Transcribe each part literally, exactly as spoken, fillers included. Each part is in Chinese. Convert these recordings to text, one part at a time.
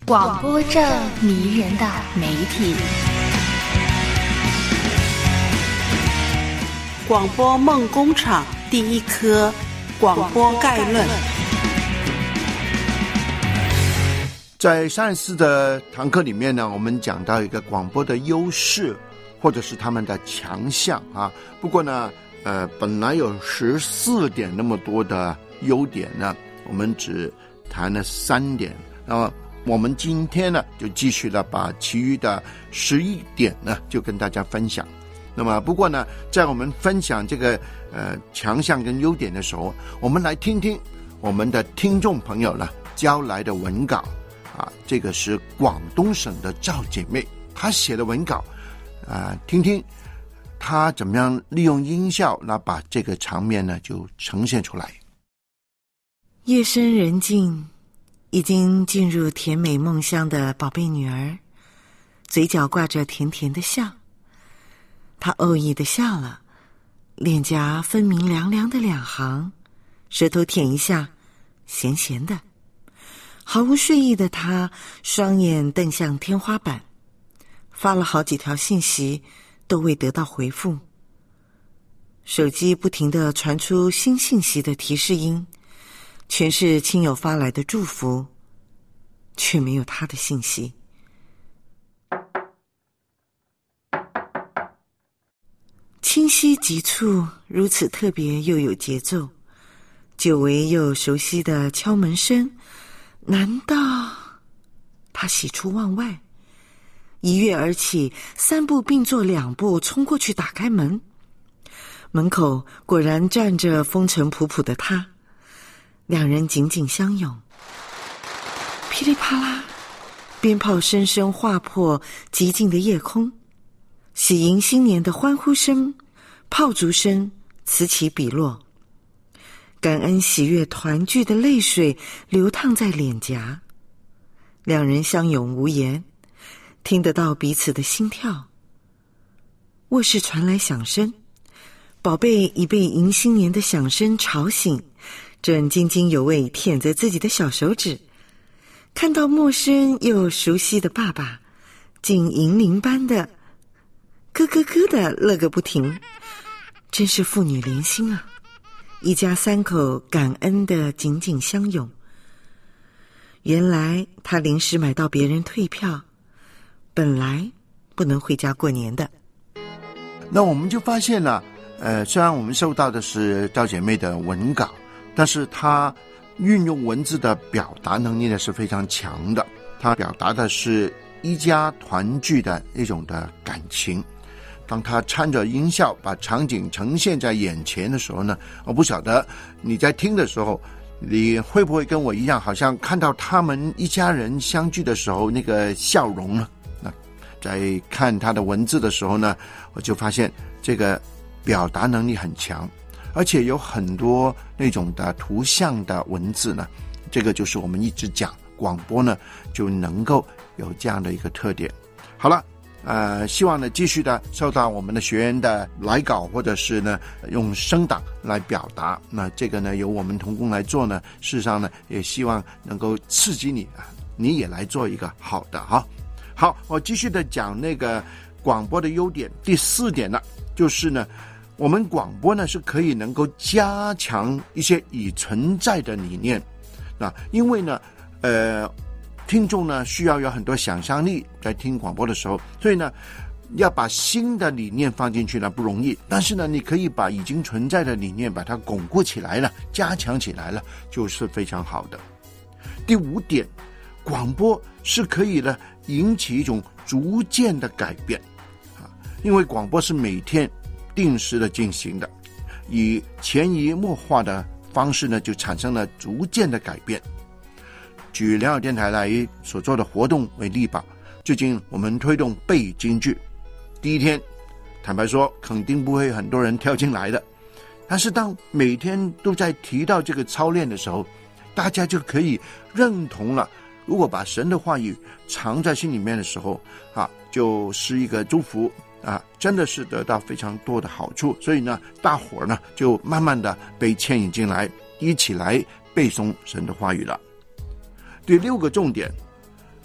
广播这迷人的媒体。 广播梦工厂第一课，广播概论。 在上一次的堂课里面呢，我们讲到一个广播的优势或者是他们的强项啊。不过呢，呃，本来有十四点那么多的优点呢，我们只谈了三点。那么我们今天呢，就继续的把其余的十一点呢，就跟大家分享。那么不过呢，在我们分享这个呃强项跟优点的时候，我们来听听我们的听众朋友呢交来的文稿啊，这个是广东省的赵姐妹她写的文稿啊，听听她怎么样利用音效来把这个场面呢就呈现出来。 夜深人静，已经进入甜美梦乡的宝贝女儿，嘴角挂着甜甜的笑。她偶意地笑了，脸颊分明凉凉的两行，舌头舔一下，咸咸的。毫无睡意的她，双眼瞪向天花板，发了好几条信息，都未得到回复。手机不停地传出新信息的提示音，全是亲友发来的祝福，却没有她的信息。清晰急促，如此特别又有节奏，久违又熟悉的敲门声，难道他喜出望外？一跃而起，三步并作两步冲过去打开门，门口果然站着风尘仆仆的他，两人紧紧相拥。噼里啪啦，鞭炮声声划破寂静的夜空，喜迎新年的欢呼声、炮竹声此起彼落，感恩喜悦团聚的泪水流淌在脸颊，两人相拥无言，听得到彼此的心跳。卧室传来响声，宝贝已被迎新年的响声吵醒，正津津有味舔着自己的小手指，看到陌生又熟悉的爸爸，竟银铃般的咯咯咯的乐个不停，真是父女连心啊！一家三口感恩的紧紧相拥。原来他临时买到别人退票，本来不能回家过年的。 那我们就发现了，呃，虽然我们收到的是赵姐妹的文稿，但是她运用文字的表达能力呢是非常强的。她表达的是一家团聚的一种的感情。当他掺着音效把场景呈现在眼前的时候呢，我不晓得你在听的时候你会不会跟我一样，好像看到他们一家人相聚的时候那个笑容呢？那在看他的文字的时候呢，我就发现这个表达能力很强，而且有很多那种的图像的文字呢，这个就是我们一直讲广播呢就能够有这样的一个特点。好了，呃，希望呢继续的收到我们的学员的来稿，或者是呢用声档来表达。那这个呢由我们同工来做呢，事实上呢也希望能够刺激你啊，你也来做一个好的哈。好，我继续的讲那个广播的优点。第四点呢，就是呢我们广播呢是可以能够加强一些已存在的理念啊，因为呢呃。听众呢需要有很多想象力在听广播的时候，所以呢要把新的理念放进去呢不容易，但是呢你可以把已经存在的理念把它巩固起来了，加强起来了，就是非常好的。第五点，广播是可以呢引起一种逐渐的改变啊，因为广播是每天定时的进行的，以潜移默化的方式呢就产生了逐渐的改变。举良友电台来所做的活动为例吧，最近我们推动背京剧，第一天坦白说肯定不会很多人跳进来的，但是当每天都在提到这个操练的时候，大家就可以认同了，如果把神的话语藏在心里面的时候啊，就是一个祝福啊，真的是得到非常多的好处。所以呢大伙儿呢就慢慢的被牵引进来，一起来背诵神的话语了。第六个重点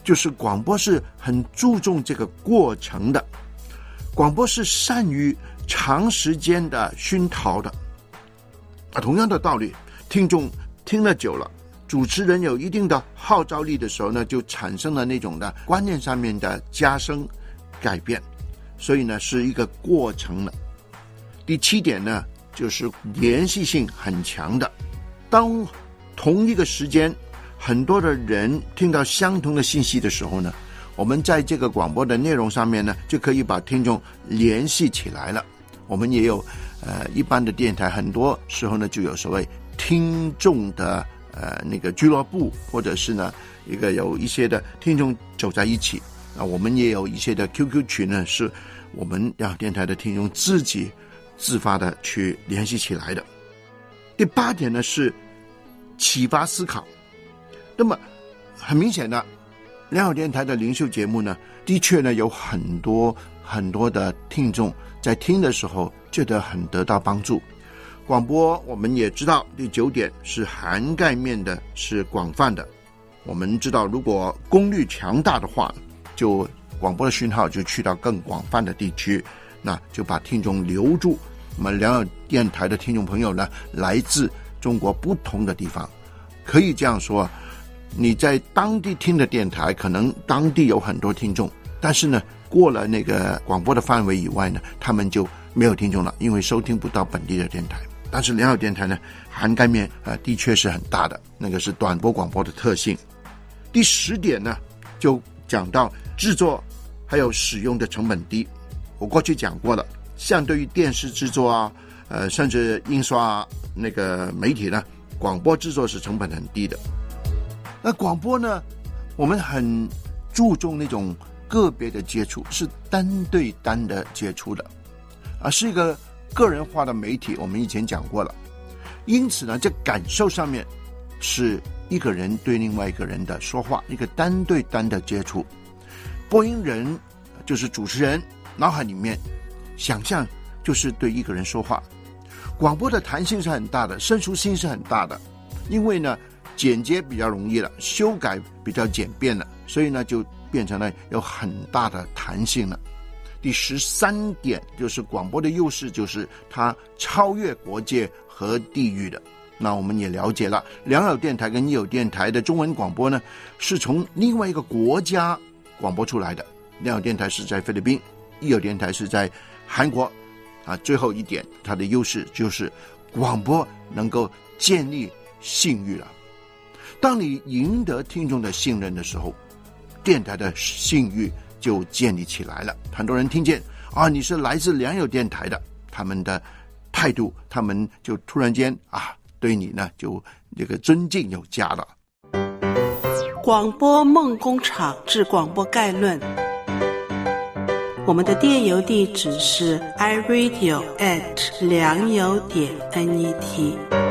就是广播是很注重这个过程的，广播是善于长时间的熏陶的。啊，同样的道理，听众听了久了，主持人有一定的号召力的时候呢，就产生了那种的观念上面的加深改变，所以呢是一个过程了。第七点呢，就是连续性很强的。当同一个时间很多的人听到相同的信息的时候呢，我们在这个广播的内容上面呢，就可以把听众联系起来了。我们也有呃一般的电台，很多时候呢就有所谓听众的呃那个俱乐部，或者是呢一个有一些的听众走在一起啊。我们也有一些的 Q Q 群呢，是我们让电台的听众自己自发的去联系起来的。第八点呢是启发思考。那么很明显的，良友电台的灵修节目呢，的确呢有很多很多的听众在听的时候觉得很得到帮助。广播我们也知道，第九点是涵盖面的，是广泛的。我们知道，如果功率强大的话，就广播的讯号就去到更广泛的地区，那就把听众留住。我们良友电台的听众朋友呢，来自中国不同的地方，可以这样说，你在当地听的电台，可能当地有很多听众，但是呢，过了那个广播的范围以外呢，他们就没有听众了，因为收听不到本地的电台。但是良友电台呢，涵盖面呃的确是很大的，那个是短波广播的特性。第十点呢，就讲到制作还有使用的成本低。我过去讲过了，相对于电视制作啊，呃，甚至印刷啊，那个媒体呢，广播制作是成本很低的。那广播呢，我们很注重那种个别的接触，是单对单的接触的，啊，是一个个人化的媒体。我们以前讲过了，因此呢，这感受上面是一个人对另外一个人的说话，一个单对单的接触。播音人就是主持人脑海里面想象就是对一个人说话。广播的弹性是很大的，伸缩性是很大的，因为呢剪接比较容易了，修改比较简便了，所以呢就变成了有很大的弹性了。第十三点就是广播的优势，就是它超越国界和地域的。那我们也了解了，良友电台跟益友电台的中文广播呢，是从另外一个国家广播出来的。良友电台是在菲律宾，益友电台是在韩国。啊，最后一点，它的优势就是广播能够建立信誉了。当你赢得听众的信任的时候，电台的信誉就建立起来了。很多人听见啊，你是来自良友电台的，他们的态度，他们就突然间啊，对你呢就这个尊敬有加了。 广播梦工厂之广播概论，我们的电邮地址是 i radio at 良友点 net。